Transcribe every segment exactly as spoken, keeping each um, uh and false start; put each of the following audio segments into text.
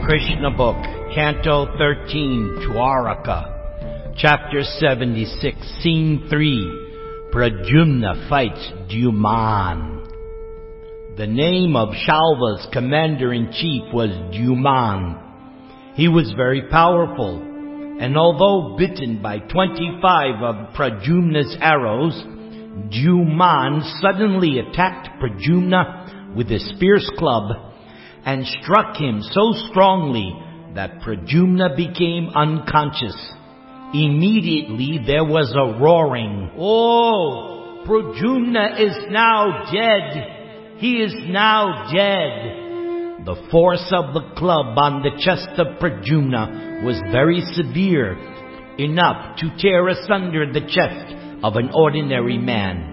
Krishna book, Canto thirteen, Dwaraka, Chapter seventy-six, Scene three, Pradyumna fights Dyuman. The name of Shalva's commander-in-chief was Dyuman. He was very powerful, and although bitten by twenty-five of Pradyumna's arrows, Dyuman suddenly attacked Pradyumna with his fierce club and struck him so strongly that Pradyumna became unconscious. Immediately there was a roaring. "Oh, Pradyumna is now dead! He is now dead!" The force of the club on the chest of Pradyumna was very severe, enough to tear asunder the chest of an ordinary man.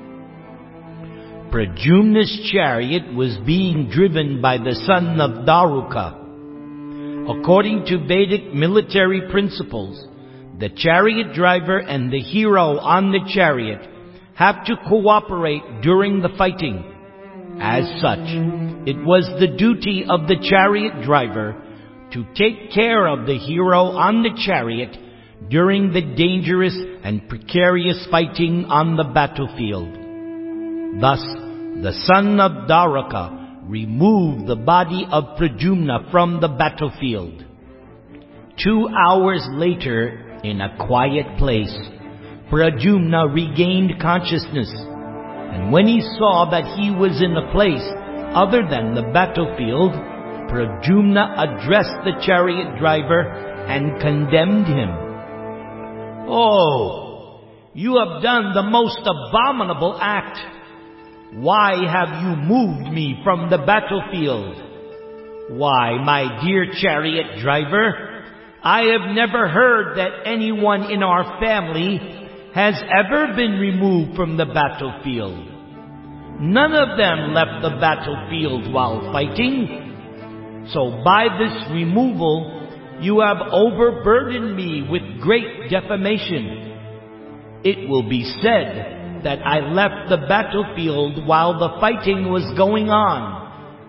Pradyumna's chariot was being driven by the son of Daruka. According to Vedic military principles, the chariot driver and the hero on the chariot have to cooperate during the fighting. As such, it was the duty of the chariot driver to take care of the hero on the chariot during the dangerous and precarious fighting on the battlefield. Thus, the son of Daruka removed the body of Pradyumna from the battlefield. Two hours later, in a quiet place, Pradyumna regained consciousness, and when he saw that he was in a place other than the battlefield, Pradyumna addressed the chariot driver and condemned him. "Oh, you have done the most abominable act. Why have you moved me from the battlefield? Why, my dear chariot driver, I have never heard that anyone in our family has ever been removed from the battlefield. None of them left the battlefield while fighting. So by this removal, you have overburdened me with great defamation. It will be said that I left the battlefield while the fighting was going on.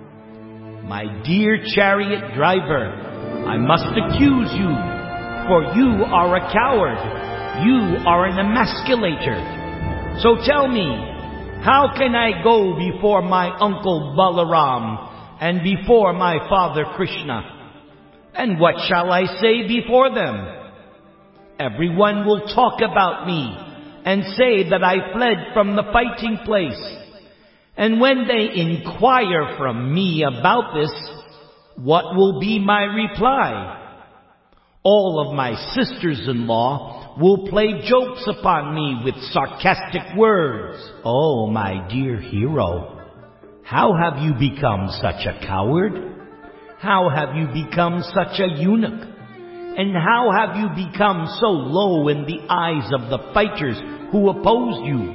My dear chariot driver, I must accuse you, for you are a coward. You are an emasculator. So tell me, how can I go before my uncle Balaram and before my father Krishna? And what shall I say before them? Everyone will talk about me and say that I fled from the fighting place. And when they inquire from me about this, what will be my reply? All of my sisters-in-law will play jokes upon me with sarcastic words. Oh, my dear hero, how have you become such a coward? How have you become such a eunuch? And how have you become so low in the eyes of the fighters who opposed you?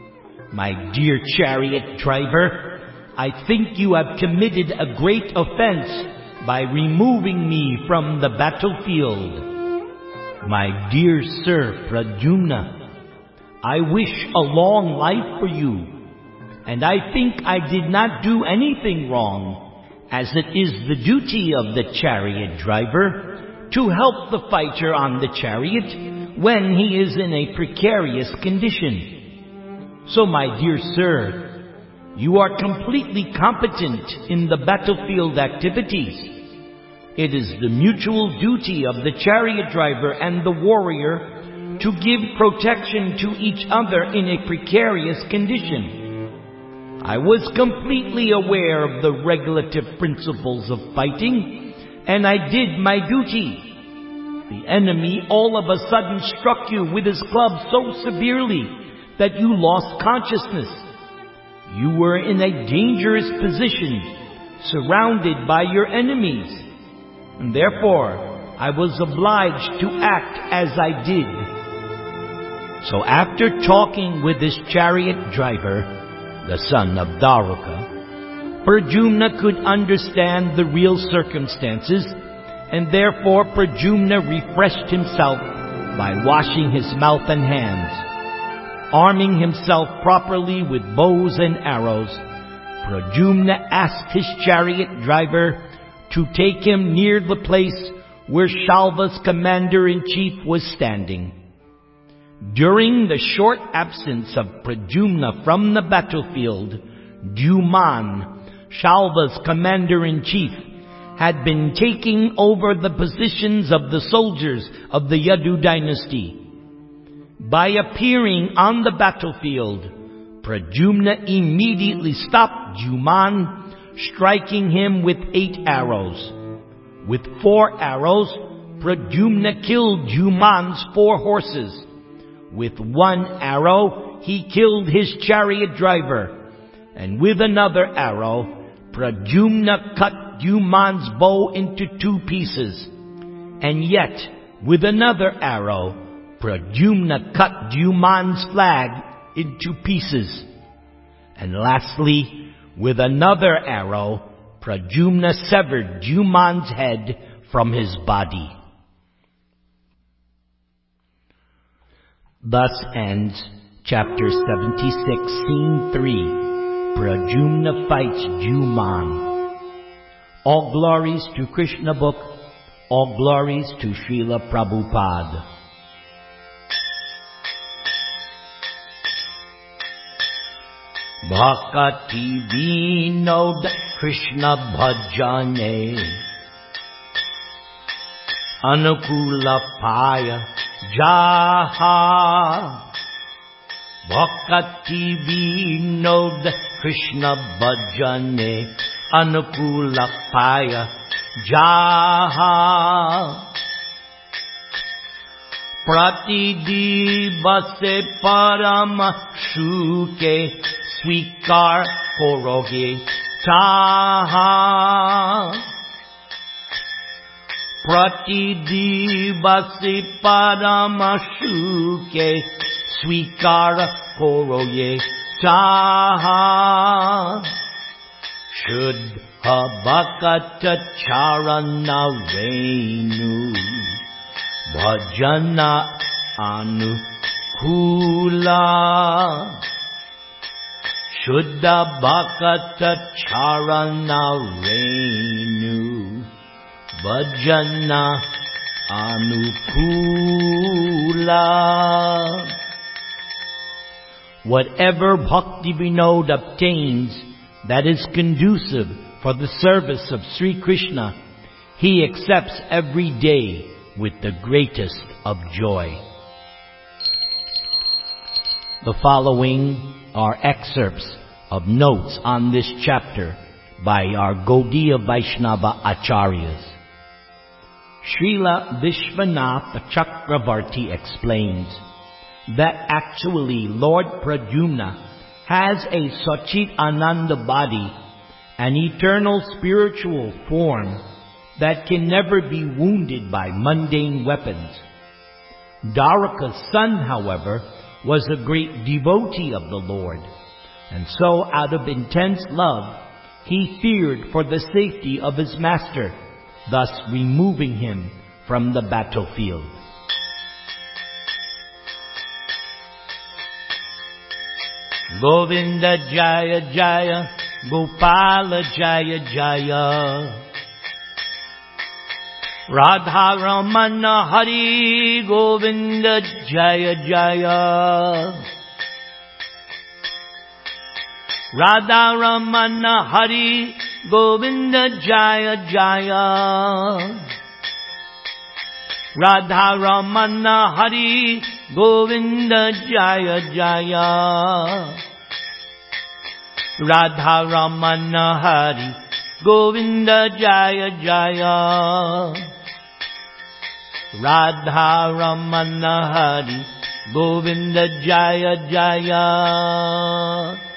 My dear chariot driver, I think you have committed a great offense by removing me from the battlefield. My dear Sir Pradyumna, I wish a long life for you, and I think I did not do anything wrong, as it is the duty of the chariot driver to help the fighter on the chariot when he is in a precarious condition. So, my dear sir, you are completely competent in the battlefield activities. It is the mutual duty of the chariot driver and the warrior to give protection to each other in a precarious condition. I was completely aware of the regulative principles of fighting, and I did my duty. The enemy all of a sudden struck you with his club so severely that you lost consciousness. You were in a dangerous position, surrounded by your enemies, and therefore I was obliged to act as I did. So after talking with his chariot driver, the son of Daruka, Pradyumna could understand the real circumstances, and therefore Pradyumna refreshed himself by washing his mouth and hands. Arming himself properly with bows and arrows, Pradyumna asked his chariot driver to take him near the place where Shalva's commander-in-chief was standing. During the short absence of Pradyumna from the battlefield, Dyuman, Shalva's commander-in-chief, had been taking over the positions of the soldiers of the Yadu dynasty. By appearing on the battlefield, Pradyumna immediately stopped Dyuman, striking him with eight arrows. With four arrows, Pradyumna killed Dyuman's four horses. With one arrow, he killed his chariot driver. And with another arrow, Pradyumna cut Dyuman's bow into two pieces. And yet, with another arrow, Pradyumna cut Dyuman's flag into pieces. And lastly, with another arrow, Pradyumna severed Dyuman's head from his body. Thus ends chapter seventy-six, scene three. Pradyumna fights Dyuman. All glories to Krishna book. All glories to Srila Prabhupada. Bhakti Vinod Krishna Bhajane Anukula Paya Jaha. Bhakti Vinod Krishna Bhajane Anukula Paya Jaha. Pratidivase Parama Shuke Svikar Koroge Taha. Pratidivase Parama Shuke Svikar Koroge Taha. Shuddha Bhakata Charana Renu Bhajana Anukula. Shuddha Bhakata Charana Renu Bhajana Anukula. Whatever Bhakti Vinod obtains that is conducive for the service of Sri Krishna, he accepts every day with the greatest of joy. The following are excerpts of notes on this chapter by our Gaudiya Vaishnava Acharyas. Srila Vishwanath Chakravarti explains that actually Lord Pradyumna has a Sachit Ananda body, an eternal spiritual form that can never be wounded by mundane weapons. Dwaraka's son, however, was a great devotee of the Lord, and so out of intense love, he feared for the safety of his master, thus removing him from the battlefield. Govinda Jaya Jaya, Gopala Jaya Jaya. Radha Ramana Hari, Govinda Jaya Jaya. Radha Ramana Hari, Govinda Jaya Jaya. Radha Ramana Hari, Govinda Jaya Jaya. Radha Ramana Hari, Govinda Jaya Jaya. Radha Ramana Hari, Govinda Jaya Jaya.